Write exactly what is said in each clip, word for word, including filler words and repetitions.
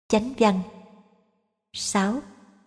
Chánh văn. Sáu.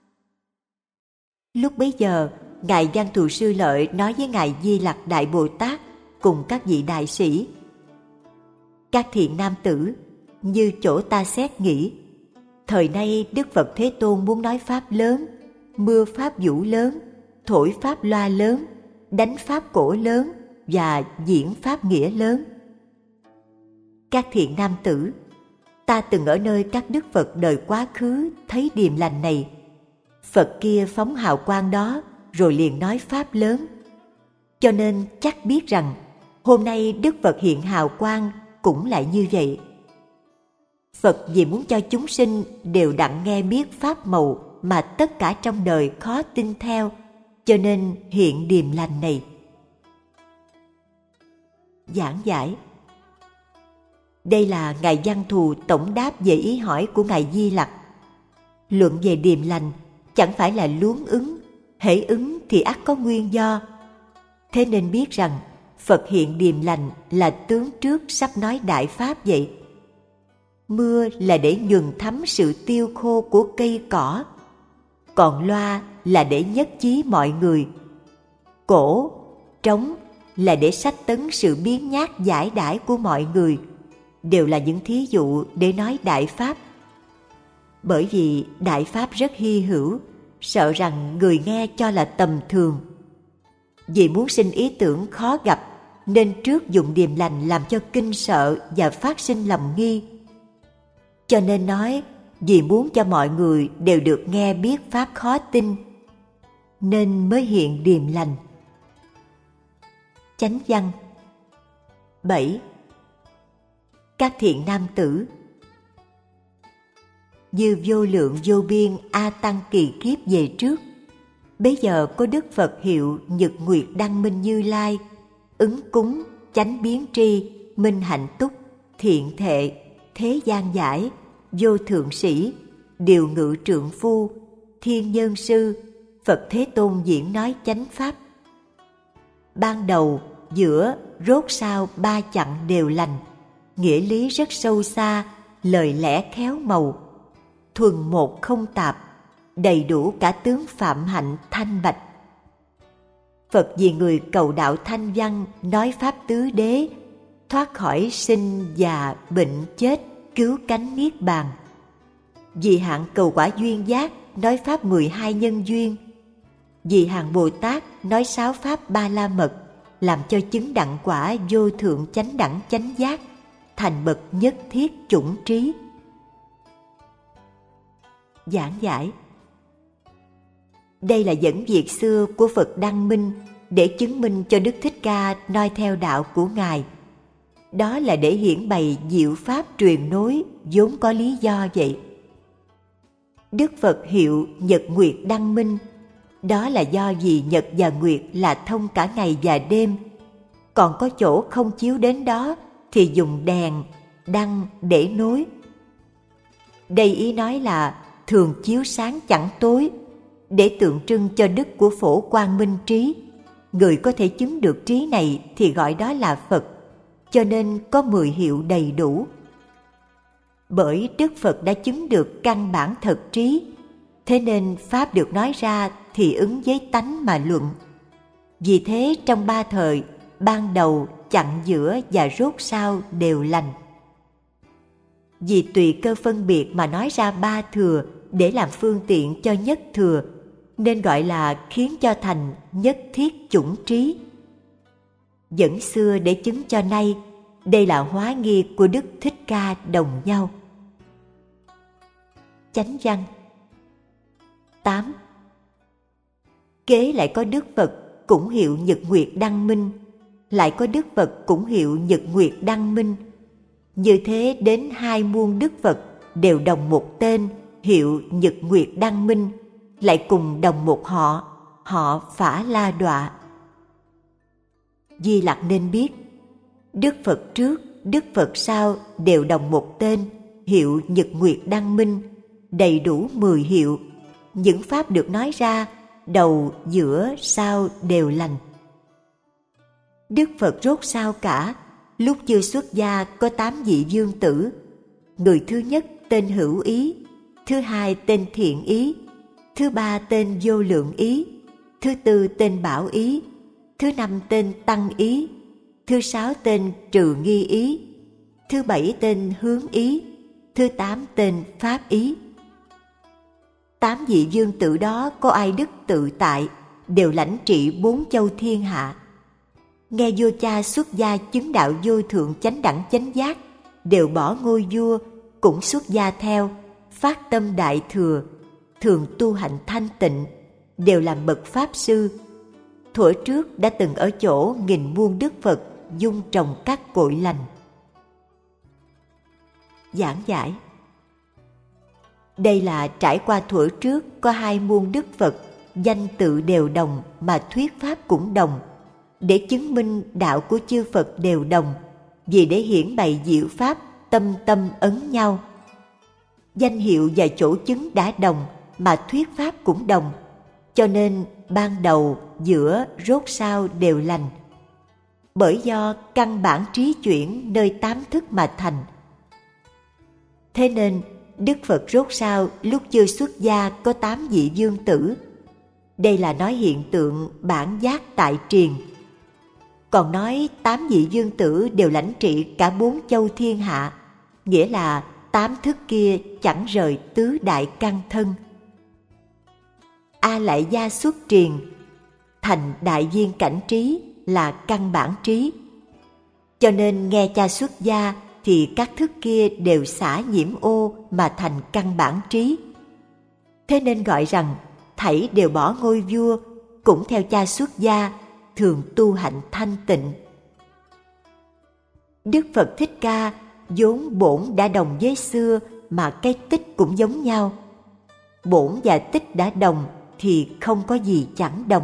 Lúc bấy giờ, Ngài Văn Thù Sư Lợi nói với Ngài Di Lặc Đại Bồ Tát cùng các vị đại sĩ: Các thiện nam tử, như chỗ ta xét nghĩ, thời nay Đức Phật Thế Tôn muốn nói pháp lớn, mưa pháp vũ lớn, thổi pháp loa lớn, đánh pháp cổ lớn và diễn pháp nghĩa lớn. Các thiện nam tử, ta từng ở nơi các đức Phật đời quá khứ thấy điềm lành này. Phật kia phóng hào quang đó rồi liền nói pháp lớn. Cho nên chắc biết rằng hôm nay Đức Phật hiện hào quang cũng lại như vậy. Phật vì muốn cho chúng sinh đều đặng nghe biết pháp màu mà tất cả trong đời khó tin theo, cho nên hiện điềm lành này. Giảng giải. Đây là Ngài Văn Thù tổng đáp về ý hỏi của Ngài Di Lặc. Luận về điềm lành chẳng phải là luống ứng, hễ ứng thì ắt có nguyên do. Thế nên biết rằng Phật hiện điềm lành là tướng trước sắp nói đại pháp vậy. Mưa là để nhuần thấm sự tiêu khô của cây cỏ, còn loa là để nhất chí mọi người. Cổ, trống là để sách tấn sự biến nhát giải đãi của mọi người, đều là những thí dụ để nói đại pháp. Bởi vì đại pháp rất hy hữu, sợ rằng người nghe cho là tầm thường. Vì muốn sinh ý tưởng khó gặp, nên trước dùng điềm lành làm cho kinh sợ và phát sinh lầm nghi. Cho nên nói, vì muốn cho mọi người đều được nghe biết pháp khó tin, nên mới hiện điềm lành. Chánh văn. Bảy. Các thiện nam tử, như vô lượng vô biên A Tăng kỳ kiếp về trước, bấy giờ có Đức Phật hiệu Nhật Nguyệt Đăng Minh Như Lai, ứng cúng, chánh biến tri, minh hạnh túc, thiện thệ, thế gian giải, vô thượng sĩ, điều ngự trượng phu, thiên nhân sư, Phật Thế Tôn diễn nói chánh pháp. Ban đầu, giữa, rốt sau ba chặng đều lành, nghĩa lý rất sâu xa, lời lẽ khéo màu, thuần một không tạp, đầy đủ cả tướng phạm hạnh thanh bạch. Phật vì người cầu đạo thanh văn nói pháp tứ đế, thoát khỏi sinh già bệnh chết, cứu cánh niết bàn. Vì hạng cầu quả duyên giác nói pháp mười hai nhân duyên. Vì hạng Bồ Tát nói sáu pháp ba la mật, làm cho chứng đặng quả vô thượng chánh đẳng chánh giác, thành bậc nhất thiết chủng trí. Giảng giải. Đây là dẫn việc xưa của Phật Đăng Minh để chứng minh cho Đức Thích Ca noi theo đạo của Ngài. Đó là để hiển bày diệu pháp truyền nối vốn có lý do vậy. Đức Phật hiệu Nhật Nguyệt Đăng Minh, đó là do vì Nhật và Nguyệt là thông cả ngày và đêm, còn có chỗ không chiếu đến đó thì dùng đèn, đăng để nối. Đây ý nói là thường chiếu sáng chẳng tối, để tượng trưng cho đức của phổ quang minh trí. Người có thể chứng được trí này thì gọi đó là Phật, cho nên có mười hiệu đầy đủ. Bởi Đức Phật đã chứng được căn bản thật trí, thế nên pháp được nói ra thì ứng với tánh mà luận. Vì thế trong ba thời, ban đầu, chặng giữa và rốt sau đều lành. Vì tùy cơ phân biệt mà nói ra ba thừa để làm phương tiện cho nhất thừa, nên gọi là khiến cho thành nhất thiết chủng trí. Dẫn xưa để chứng cho nay, đây là hóa nghi của Đức Thích Ca đồng nhau. Chánh văn. Tám. Kế lại có Đức Phật cũng hiệu Nhật Nguyệt Đăng Minh, lại có Đức Phật cũng hiệu Nhật Nguyệt Đăng Minh. Như thế đến hai muôn Đức Phật đều đồng một tên, hiệu Nhật Nguyệt Đăng Minh, lại cùng đồng một họ, họ Phả La Đọa. Di Lặc nên biết, Đức Phật trước, Đức Phật sau đều đồng một tên, hiệu Nhật Nguyệt Đăng Minh, đầy đủ mười hiệu. Những pháp được nói ra, đầu, giữa, sau đều lành. Đức Phật rốt sau cả, lúc chưa xuất gia có tám vị dương tử. Người thứ nhất tên Hữu Ý, thứ hai tên thiện ý, thứ ba tên vô lượng ý, thứ tư tên bảo ý, thứ năm tên tăng ý, thứ sáu tên trừ nghi ý, thứ bảy tên hướng ý, thứ tám tên pháp ý. Tám vị vương tử đó có ai đức tự tại, đều lãnh trị bốn châu thiên hạ. Nghe vua cha xuất gia chứng đạo vô thượng chánh đẳng chánh giác, đều bỏ ngôi vua, cũng xuất gia theo, phát tâm đại thừa, thường tu hạnh thanh tịnh, đều làm bậc pháp sư. Thuở trước đã từng ở chỗ nghìn muôn đức Phật dung trồng các cội lành. Giảng giải. Đây là trải qua thuở trước có hai muôn đức Phật, danh tự đều đồng mà thuyết pháp cũng đồng, để chứng minh đạo của chư Phật đều đồng, vì để hiển bày diệu pháp tâm tâm ấn nhau. Danh hiệu và chỗ chứng đã đồng mà thuyết pháp cũng đồng, cho nên ban đầu, giữa, rốt sau đều lành. Bởi do căn bản trí chuyển nơi tám thức mà thành. Thế nên Đức Phật rốt sau lúc chưa xuất gia có tám vị vương tử. Đây là nói hiện tượng bản giác tại triền. Còn nói tám vị vương tử đều lãnh trị cả bốn châu thiên hạ, nghĩa là tám thức kia chẳng rời tứ đại căn thân. A Lại Gia xuất triền, thành đại viên cảnh trí là căn bản trí. Cho nên nghe cha xuất gia thì các thức kia đều xả nhiễm ô mà thành căn bản trí. Thế nên gọi rằng thảy đều bỏ ngôi vua, cũng theo cha xuất gia, thường tu hạnh thanh tịnh. Đức Phật Thích Ca vốn bổn đã đồng với xưa mà cái tích cũng giống nhau. Bổn và tích đã đồng thì không có gì chẳng đồng.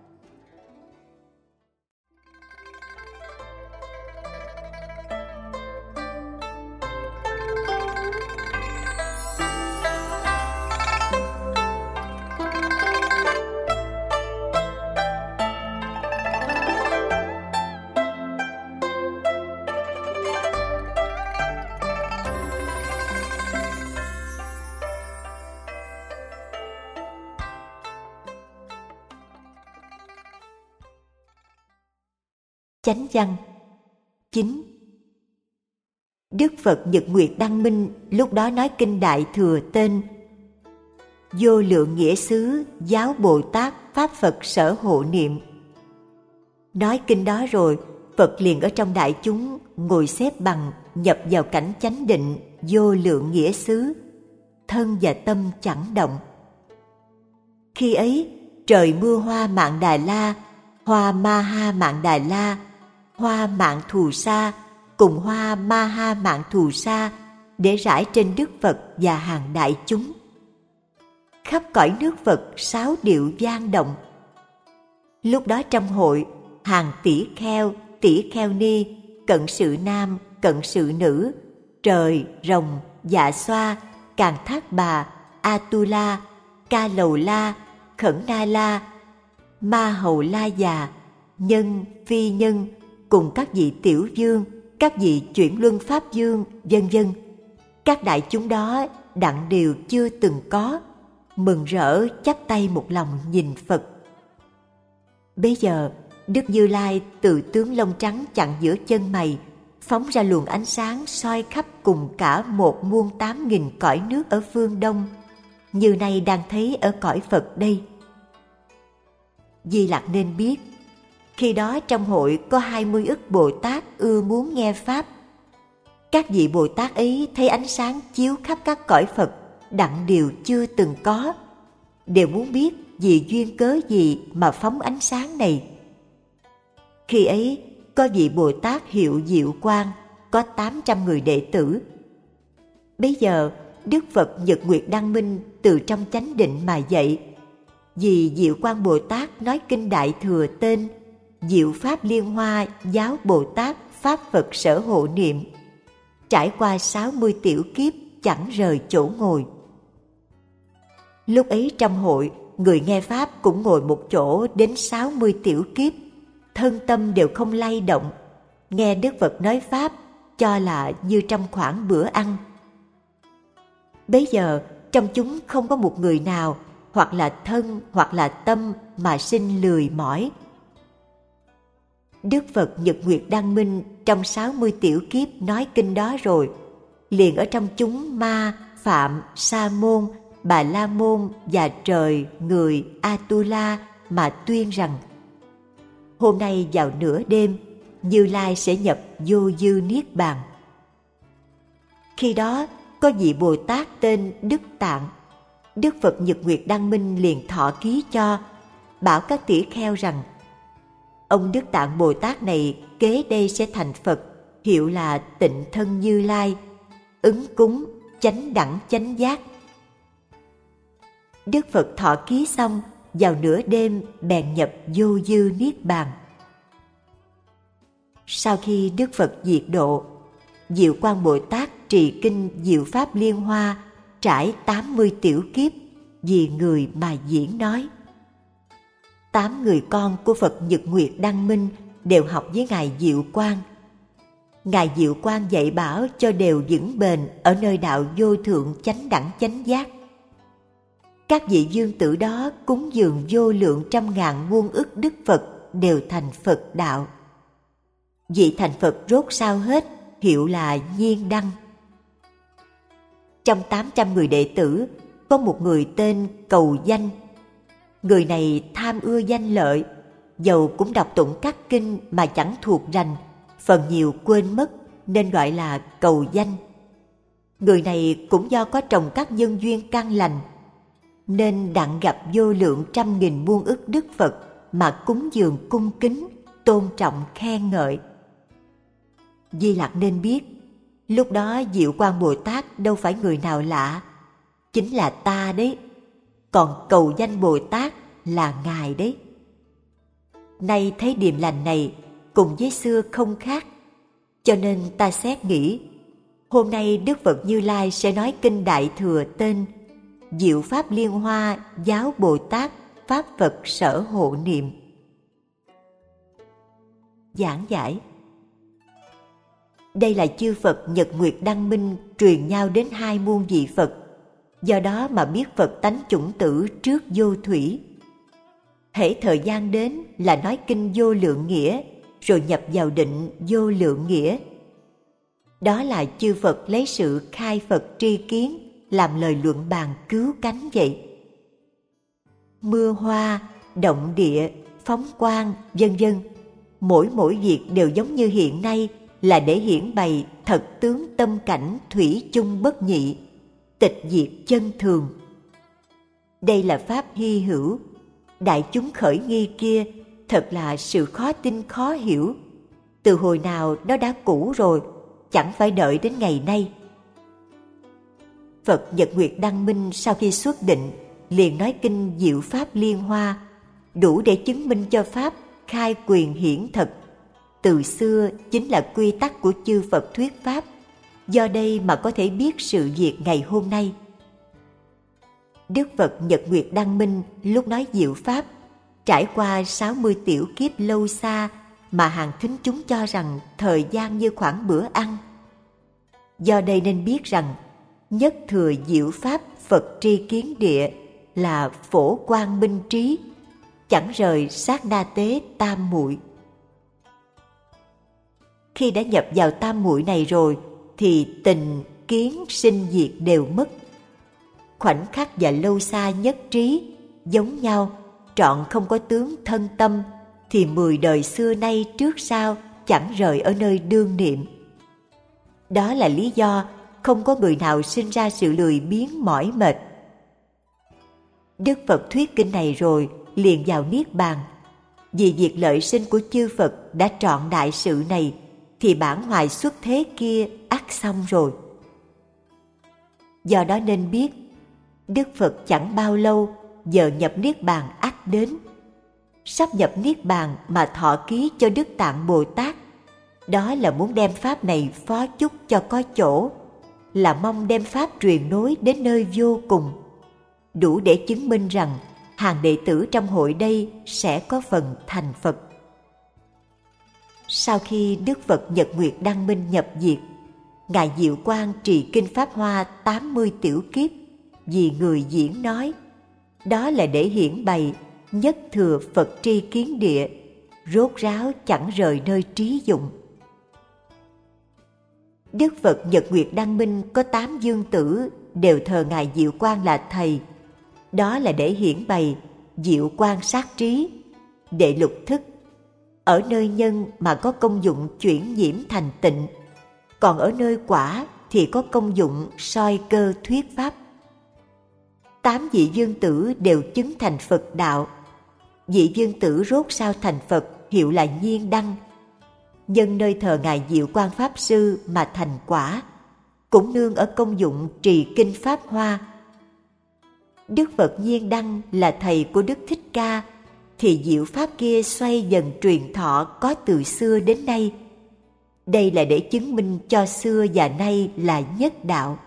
Chánh văn chín. Đức Phật Nhật Nguyệt Đăng Minh lúc đó nói kinh Đại Thừa tên Vô Lượng Nghĩa Xứ Giáo Bồ Tát Pháp Phật Sở Hộ Niệm. Nói kinh đó rồi, Phật liền ở trong đại chúng ngồi xếp bằng, nhập vào cảnh chánh định vô lượng nghĩa xứ, thân và tâm chẳng động. Khi ấy, trời mưa hoa Mạn Đà La, hoa Ma Ha Mạn Đà La, hoa Mạn Thù Sa cùng hoa Ma Ha Mạn Thù Sa để rải trên Đức Phật và hàng đại chúng. Khắp cõi nước Phật sáu điệu vang động. Lúc đó trong hội, hàng tỷ kheo, tỷ kheo ni, cận sự nam, cận sự nữ, trời, rồng, dạ xoa, càn thác bà, Atula, Ca Lầu La, Khẩn Na La, Ma Hầu La Già, nhân, phi nhân, cùng các vị tiểu vương, các vị chuyển luân pháp vương, vân vân. Các đại chúng đó đặng điều chưa từng có, mừng rỡ chắp tay một lòng nhìn Phật. Bây giờ, Đức Như Lai từ tướng lông trắng chặn giữa chân mày, phóng ra luồng ánh sáng soi khắp cùng cả một muôn tám nghìn cõi nước ở phương Đông, như nay đang thấy ở cõi Phật đây. Di Lặc nên biết, khi đó trong hội có hai mươi ức Bồ Tát ưa muốn nghe Pháp. Các vị Bồ Tát ấy thấy ánh sáng chiếu khắp các cõi Phật, đặng điều chưa từng có, đều muốn biết vì duyên cớ gì mà phóng ánh sáng này. Khi ấy, có vị Bồ Tát hiệu Diệu Quang, có tám trăm người đệ tử. Bây giờ, Đức Phật Nhật Nguyệt Đăng Minh từ trong chánh định mà dậy. Vì Diệu Quang Bồ Tát nói kinh Đại Thừa tên Diệu Pháp Liên Hoa Giáo Bồ Tát Pháp Phật Sở Hộ Niệm, trải qua sáu mươi tiểu kiếp chẳng rời chỗ ngồi. Lúc ấy trong hội, người nghe Pháp cũng ngồi một chỗ đến sáu mươi tiểu kiếp, thân tâm đều không lay động, nghe Đức Phật nói Pháp cho là như trong khoảng bữa ăn. Bấy giờ, trong chúng không có một người nào hoặc là thân hoặc là tâm mà sinh lười mỏi. Đức Phật Nhật Nguyệt Đăng Minh trong sáu mươi tiểu kiếp nói kinh đó rồi, liền ở trong chúng ma, phạm, sa môn, bà la môn và trời, người, Atula mà tuyên rằng hôm nay vào nửa đêm, Như Lai sẽ nhập vô dư niết bàn. Khi đó có vị Bồ Tát tên Đức Tạng, Đức Phật Nhật Nguyệt Đăng Minh liền thọ ký cho, bảo các tỷ kheo rằng ông Đức Tạng Bồ Tát này kế đây sẽ thành Phật, hiệu là Tịnh Thân Như Lai, ứng cúng, chánh đẳng chánh giác. Đức Phật thọ ký xong, vào nửa đêm bèn nhập vô dư niết bàn. Sau khi Đức Phật diệt độ, Diệu Quang Bồ Tát trì kinh Diệu Pháp Liên Hoa, trải tám mươi tiểu kiếp vì người mà diễn nói. Tám người con của Phật Nhật Nguyệt Đăng Minh đều học với Ngài Diệu Quang. Ngài Diệu Quang dạy bảo cho đều vững bền ở nơi đạo vô thượng chánh đẳng chánh giác. Các vị dương tử đó cúng dường vô lượng trăm ngàn muôn ức Đức Phật đều thành Phật đạo. Vị thành Phật rốt sao hết, hiệu là Nhiên Đăng. Trong tám trăm người đệ tử, có một người tên Cầu Danh. Người này tham ưa danh lợi, dầu cũng đọc tụng các kinh mà chẳng thuộc rành, phần nhiều quên mất nên gọi là Cầu Danh. Người này cũng do có trồng các nhân duyên căn lành, nên đặng gặp vô lượng trăm nghìn muôn ức Đức Phật mà cúng dường cung kính, tôn trọng khen ngợi. Di Lặc nên biết, lúc đó Diệu Quang Bồ Tát đâu phải người nào lạ, chính là ta đấy, còn Cầu Danh Bồ Tát là Ngài đấy. Nay thấy điềm lành này cùng với xưa không khác, cho nên ta xét nghĩ, hôm nay Đức Phật Như Lai sẽ nói kinh Đại Thừa tên Diệu Pháp Liên Hoa Giáo Bồ Tát Pháp Phật Sở Hộ Niệm. Giảng giải. Đây là chư Phật Nhật Nguyệt Đăng Minh truyền nhau đến hai muôn vị Phật, do đó mà biết Phật tánh chủng tử trước vô thủy. Hễ thời gian đến là nói kinh vô lượng nghĩa, rồi nhập vào định vô lượng nghĩa. Đó là chư Phật lấy sự khai Phật tri kiến làm lời luận bàn cứu cánh vậy. Mưa hoa, động địa, phóng quang, vân vân, mỗi mỗi việc đều giống như hiện nay là để hiển bày thật tướng tâm cảnh thủy chung bất nhị, tịch diệt chân thường. Đây là pháp hy hữu, đại chúng khởi nghi kia thật là sự khó tin khó hiểu. Từ hồi nào nó đã cũ rồi, chẳng phải đợi đến ngày nay. Phật Nhật Nguyệt Đăng Minh sau khi xuất định liền nói kinh Diệu Pháp Liên Hoa, đủ để chứng minh cho pháp khai quyền hiển thật. Từ xưa chính là quy tắc của chư Phật thuyết pháp, do đây mà có thể biết sự việc ngày hôm nay. Đức Phật Nhật Nguyệt Đăng Minh lúc nói diệu pháp, trải qua sáu mươi tiểu kiếp lâu xa mà hàng thính chúng cho rằng thời gian như khoảng bữa ăn. Do đây nên biết rằng nhất thừa diệu pháp Phật tri kiến địa là phổ quang minh trí, chẳng rời sát na tế tam muội. Khi đã nhập vào tam muội này rồi thì tình, kiến, sinh diệt đều mất. Khoảnh khắc và lâu xa nhất trí, giống nhau, trọn không có tướng thân tâm, thì mười đời xưa nay trước sau chẳng rời ở nơi đương niệm. Đó là lý do không có người nào sinh ra sự lười biếng mỏi mệt. Đức Phật thuyết kinh này rồi liền vào niết bàn. Vì việc lợi sinh của chư Phật đã trọn đại sự này, thì bản hoài xuất thế kia ắt xong rồi. Do đó nên biết, Đức Phật chẳng bao lâu giờ nhập niết bàn ắt đến. Sắp nhập niết bàn mà thọ ký cho Đức Tạng Bồ Tát, đó là muốn đem pháp này phó chúc cho có chỗ, là mong đem pháp truyền nối đến nơi vô cùng, đủ để chứng minh rằng hàng đệ tử trong hội đây sẽ có phần thành Phật. Sau khi Đức Phật Nhật Nguyệt Đăng Minh nhập diệt, Ngài Diệu Quang trì kinh Pháp Hoa tám mươi tiểu kiếp, vì người diễn nói. Đó là để hiển bày nhất thừa Phật tri kiến địa, rốt ráo chẳng rời nơi trí dụng. Đức Phật Nhật Nguyệt Đăng Minh có tám dương tử đều thờ Ngài Diệu Quang là Thầy. Đó là để hiển bày diệu quan sát trí, để lục thức. Ở nơi nhân mà có công dụng chuyển nhiễm thành tịnh, còn ở nơi quả thì có công dụng soi cơ thuyết pháp. Tám vị dương tử đều chứng thành Phật đạo. Vị dương tử rốt sao thành Phật hiệu là Nhiên Đăng. Nhân nơi thờ Ngài Diệu Quang Pháp Sư mà thành quả, cũng nương ở công dụng trì kinh Pháp Hoa. Đức Phật Nhiên Đăng là thầy của Đức Thích Ca, thì diệu pháp kia xoay dần truyền thọ có từ xưa đến nay. Đây là để chứng minh cho xưa và nay là nhất đạo.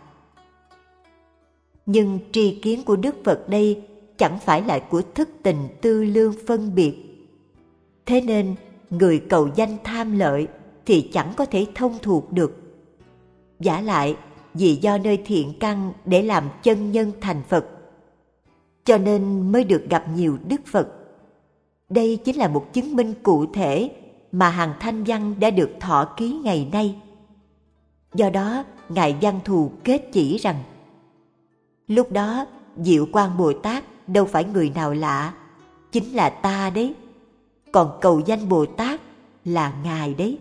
Nhưng tri kiến của Đức Phật đây chẳng phải là của thức tình tư lương phân biệt. Thế nên người cầu danh tham lợi thì chẳng có thể thông thuộc được. Vả lại vì do nơi thiện căn để làm chân nhân thành Phật, cho nên mới được gặp nhiều Đức Phật. Đây chính là một chứng minh cụ thể mà hàng thanh văn đã được thọ ký ngày nay. Do đó, Ngài Văn Thù kết chỉ rằng, lúc đó Diệu Quang Bồ Tát đâu phải người nào lạ, chính là ta đấy. Còn cầu danh Bồ Tát là Ngài đấy.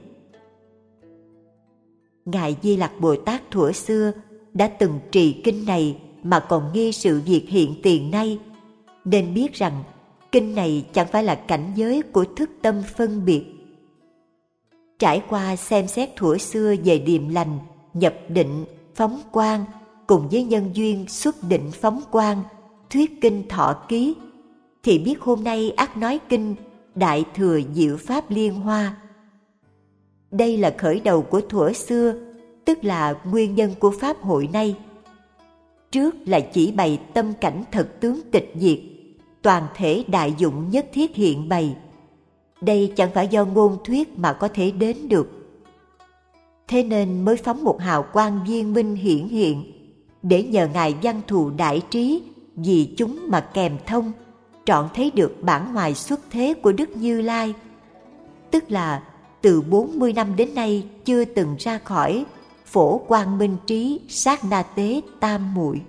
Ngài Di Lặc Bồ Tát thuở xưa đã từng trì kinh này mà còn nghi sự việc hiện tiền nay, nên biết rằng kinh này chẳng phải là cảnh giới của thức tâm phân biệt. Trải qua xem xét thuở xưa về điềm lành, nhập định, phóng quang, cùng với nhân duyên xuất định phóng quang, thuyết kinh thọ ký, thì biết hôm nay ắt nói kinh Đại Thừa Diệu Pháp Liên Hoa. Đây là khởi đầu của thuở xưa, tức là nguyên nhân của Pháp hội nay. Trước là chỉ bày tâm cảnh thật tướng tịch diệt, toàn thể đại dụng nhất thiết hiện bày. Đây chẳng phải do ngôn thuyết mà có thể đến được. Thế nên mới phóng một hào quang viên minh hiển hiện, để nhờ Ngài Văn Thù đại trí vì chúng mà kèm thông, trọn thấy được bản hoài xuất thế của Đức Như Lai. Tức là từ bốn mươi năm đến nay chưa từng ra khỏi phổ quang minh trí sát na tế tam muội.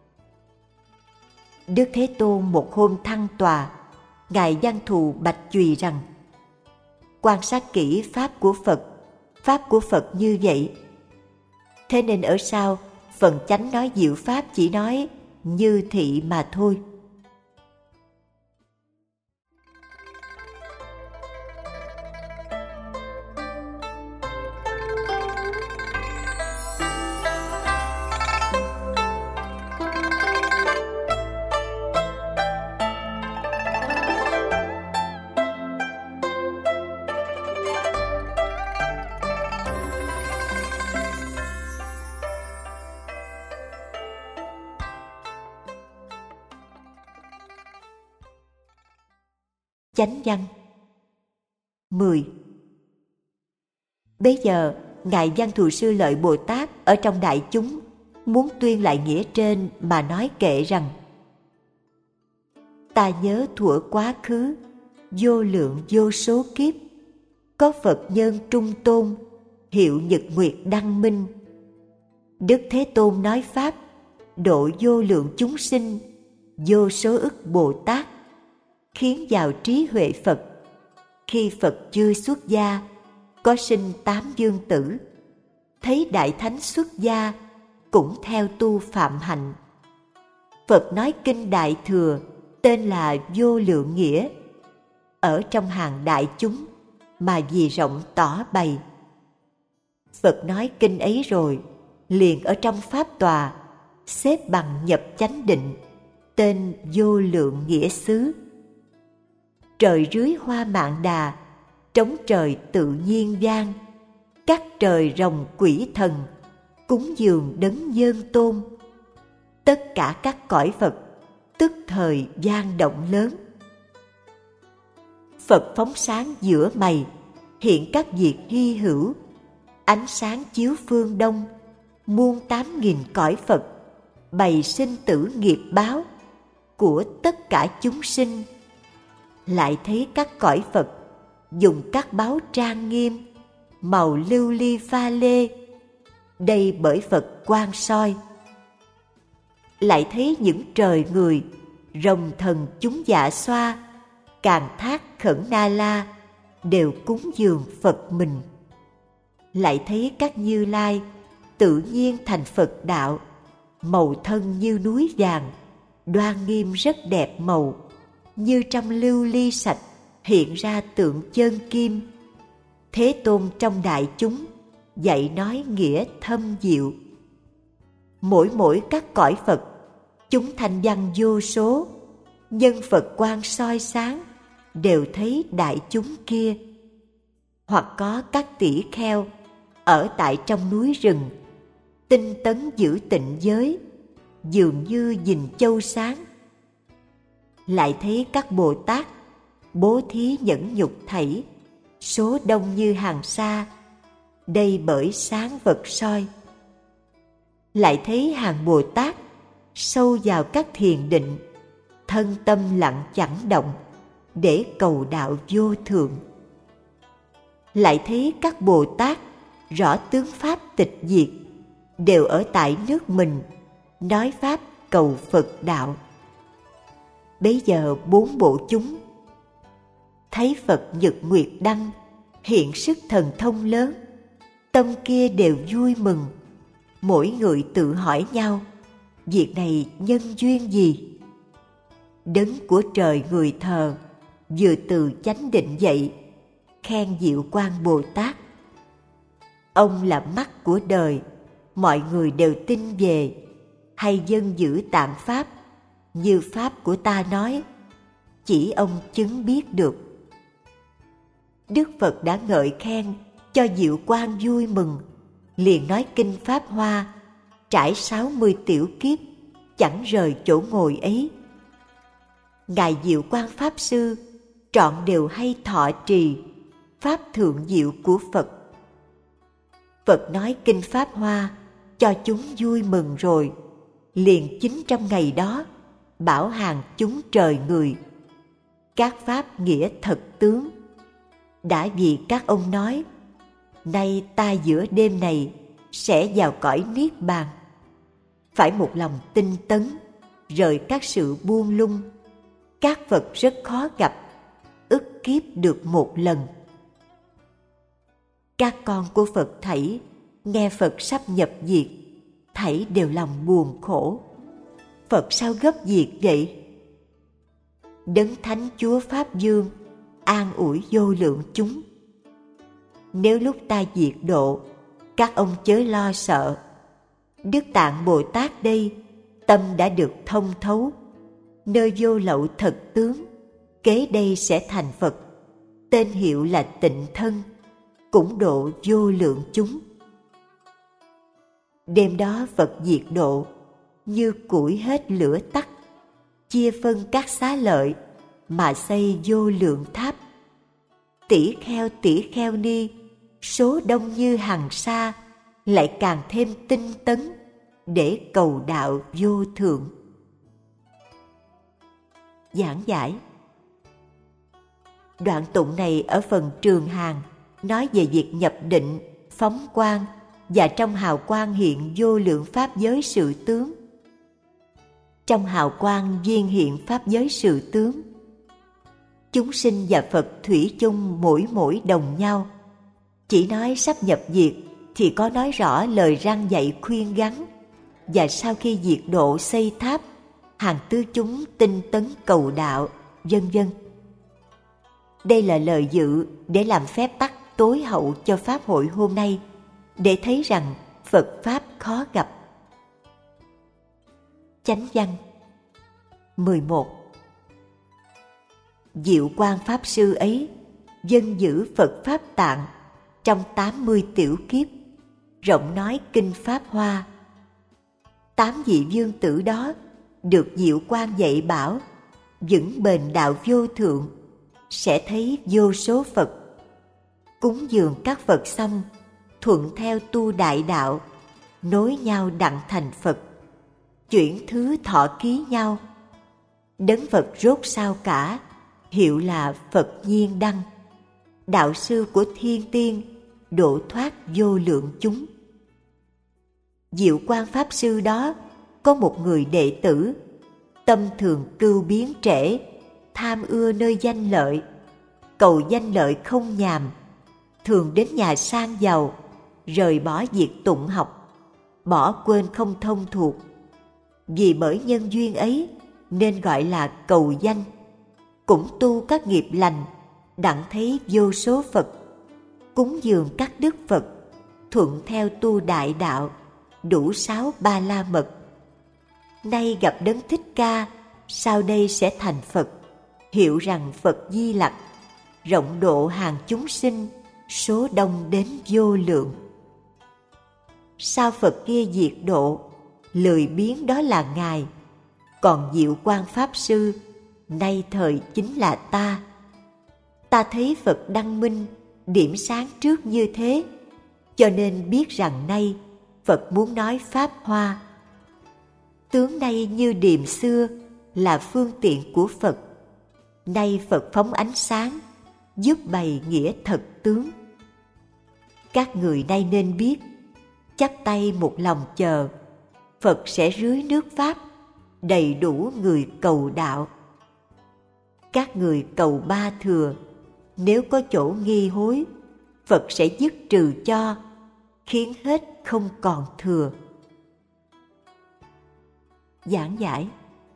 Đức Thế Tôn một hôm thăng tòa, Ngài Văn Thù bạch chùy rằng, quan sát kỹ pháp của Phật, pháp của Phật như vậy. Thế nên ở sau phần chánh nói diệu pháp chỉ nói như thị mà thôi. Chánh văn mười. Bây giờ Ngài Văn Thù Sư Lợi Bồ Tát ở trong đại chúng muốn tuyên lại nghĩa trên mà nói kệ rằng, ta nhớ thuở quá khứ vô lượng vô số kiếp, có Phật nhân trung tôn hiệu Nhật Nguyệt Đăng Minh. Đức Thế Tôn nói pháp độ vô lượng chúng sinh, vô số ức Bồ Tát, khiến vào trí huệ Phật. Khi Phật chưa xuất gia, có sinh tám dương tử, thấy Đại Thánh xuất gia, cũng theo tu phạm hạnh. Phật nói kinh Đại Thừa, tên là Vô Lượng Nghĩa, ở trong hàng đại chúng, mà vì rộng tỏ bày. Phật nói kinh ấy rồi, liền ở trong Pháp Tòa, xếp bằng nhập chánh định, tên Vô Lượng Nghĩa Xứ. Trời rưới hoa mạn đà, trống trời tự nhiên vang, các trời rồng quỷ thần, cúng dường đấng nhân tôn. Tất cả các cõi Phật, tức thời vang động lớn. Phật phóng sáng giữa mày, hiện các việc hy hữu, ánh sáng chiếu phương đông, muôn tám nghìn cõi Phật, bày sinh tử nghiệp báo của tất cả chúng sinh. Lại thấy các cõi Phật dùng các báu trang nghiêm, màu lưu ly pha lê, đây bởi Phật quang soi. Lại thấy những trời người, rồng thần chúng dạ xoa, Càn Thác Khẩn Na La đều cúng dường Phật mình. Lại thấy các Như Lai tự nhiên thành Phật đạo, màu thân như núi vàng, đoan nghiêm rất đẹp màu, như trong lưu ly sạch hiện ra tượng chân kim. Thế Tôn trong đại chúng dạy nói nghĩa thâm diệu. Mỗi mỗi các cõi Phật, chúng thanh văn vô số, nhân Phật quang soi sáng, đều thấy đại chúng kia. Hoặc có các tỷ kheo ở tại trong núi rừng, tinh tấn giữ tịnh giới, dường như nhìn châu sáng. Lại thấy các Bồ Tát bố thí nhẫn nhục thảy, số đông như hàng sa, đây bởi sáng vật soi. Lại thấy hàng Bồ Tát sâu vào các thiền định, thân tâm lặng chẳng động, để cầu đạo vô thượng. Lại thấy các Bồ Tát rõ tướng pháp tịch diệt, đều ở tại nước mình, nói pháp cầu Phật đạo. Bấy giờ bốn bộ chúng thấy Phật nhật nguyệt đăng hiện sức thần thông lớn, tâm kia đều vui mừng. Mỗi người tự hỏi nhau, việc này nhân duyên gì? Đấng của trời người thờ vừa từ chánh định dậy, khen Diệu Quang Bồ Tát. Ông là mắt của đời, mọi người đều tin về, hay dân giữ tạng pháp, như pháp của ta nói, chỉ ông chứng biết được. Đức Phật đã ngợi khen cho Diệu Quang vui mừng, liền nói kinh Pháp Hoa, trải sáu mươi tiểu kiếp, chẳng rời chỗ ngồi ấy. Ngài Diệu Quang Pháp Sư trọn đều hay thọ trì pháp thượng diệu của Phật. Phật nói kinh Pháp Hoa cho chúng vui mừng rồi, liền chính trong ngày đó bảo hàng chúng trời người, các pháp nghĩa thật tướng. Đã vì các ông nói, nay ta giữa đêm này sẽ vào cõi niết bàn. Phải một lòng tinh tấn, rời các sự buông lung. Các Phật rất khó gặp, ức kiếp được một lần. Các con của Phật thảy nghe Phật sắp nhập diệt, thảy đều lòng buồn khổ. Phật sao gấp diệt vậy? Đấng Thánh Chúa Pháp Dương an ủi vô lượng chúng. Nếu lúc ta diệt độ, các ông chớ lo sợ. Đức Tạng Bồ Tát đây, tâm đã được thông thấu, nơi vô lậu thật tướng, kế đây sẽ thành Phật, tên hiệu là Tịnh Thân, cũng độ vô lượng chúng. Đêm đó Phật diệt độ, như củi hết lửa tắt, chia phân các xá lợi, mà xây vô lượng tháp. Tỷ kheo tỷ kheo ni, số đông như hằng sa, lại càng thêm tinh tấn, để cầu đạo vô thượng. Giảng giải. Đoạn tụng này ở phần Trường Hàng nói về việc nhập định, phóng quang và trong hào quang hiện vô lượng pháp giới sự tướng. Trong hào quang viên hiện pháp giới sự tướng, chúng sinh và Phật thủy chung mỗi mỗi đồng nhau. Chỉ nói sắp nhập diệt thì có nói rõ lời răn dạy khuyên gắn, và sau khi diệt độ xây tháp, hàng tư chúng tinh tấn cầu đạo, vân vân. Đây là lời dự để làm phép tắc tối hậu cho pháp hội hôm nay, để thấy rằng Phật Pháp khó gặp. Chánh văn mười một. Diệu Quang Pháp Sư ấy dân giữ Phật Pháp Tạng trong tám mươi tiểu kiếp, rộng nói kinh Pháp Hoa. Tám vị vương tử đó được Diệu Quang dạy bảo, vững bền đạo vô thượng, sẽ thấy vô số Phật. Cúng dường các Phật xong, thuận theo tu đại đạo, nối nhau đặng thành Phật. chuyển thứ thọ ký nhau. Đấng Phật rốt sao cả, hiệu là Phật Nhiên Đăng, đạo sư của thiên tiên, độ thoát vô lượng chúng. Diệu Quang Pháp Sư đó có một người đệ tử, tâm thường cưu biến trễ, tham ưa nơi danh lợi, cầu danh lợi không nhàm, thường đến nhà sang giàu, rời bỏ việc tụng học, bỏ quên không thông thuộc. Vì bởi nhân duyên ấy nên gọi là cầu danh, cũng tu các nghiệp lành, đặng thấy vô số Phật, cúng dường các đức Phật, thuận theo tu đại đạo, đủ sáu ba la mật. Nay gặp Đấng Thích Ca, sau đây sẽ thành Phật, hiệu rằng Phật Di Lặc, rộng độ hàng chúng sinh, số đông đến vô lượng. Sao Phật kia diệt độ, lười biếng đó là Ngài, còn Diệu Quang Pháp Sư, nay thời chính là ta. Ta thấy Phật đăng minh, điểm sáng trước như thế, cho nên biết rằng nay Phật muốn nói Pháp Hoa. Tướng nay như điềm xưa là phương tiện của Phật, nay Phật phóng ánh sáng, giúp bày nghĩa thật tướng. Các người nay nên biết, chắp tay một lòng chờ, Phật sẽ rưới nước Pháp, đầy đủ người cầu đạo. Các người cầu ba thừa, nếu có chỗ nghi hối, Phật sẽ dứt trừ cho, khiến hết không còn thừa. Giảng giải.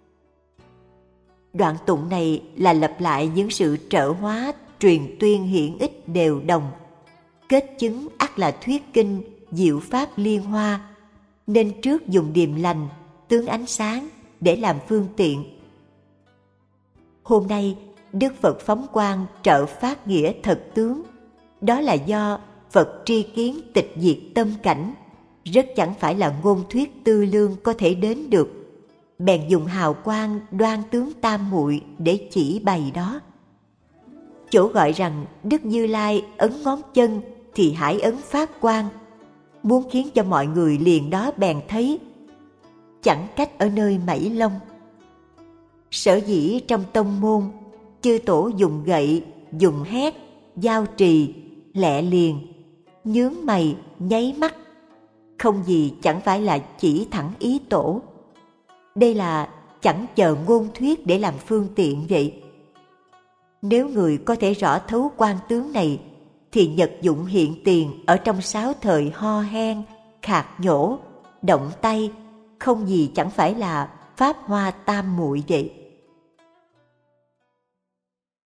Đoạn tụng này là lặp lại những sự trợ hóa truyền tuyên hiển ích đều đồng, kết chứng ắt là thuyết kinh diệu pháp liên hoa, nên trước dùng điềm lành, tướng ánh sáng để làm phương tiện. Hôm nay Đức Phật phóng quang trợ phát nghĩa thật tướng, đó là do Phật tri kiến tịch diệt tâm cảnh, rất chẳng phải là ngôn thuyết tư lương có thể đến được, bèn dùng hào quang đoan tướng tam muội để chỉ bày đó. Chỗ gọi rằng Đức Như Lai ấn ngón chân thì hải ấn phát quang, muốn khiến cho mọi người liền đó bèn thấy, chẳng cách ở nơi mảy lông. Sở dĩ trong tông môn, chư tổ dùng gậy, dùng hét, giao trì, lẹ liền, nhướng mày, nháy mắt, không gì chẳng phải là chỉ thẳng ý tổ. Đây là chẳng chờ ngôn thuyết để làm phương tiện vậy. Nếu người có thể rõ thấu quan tướng này, thì nhật dụng hiện tiền ở trong sáu thời ho hen, khạc nhổ, động tay, không gì chẳng phải là Pháp Hoa tam muội vậy.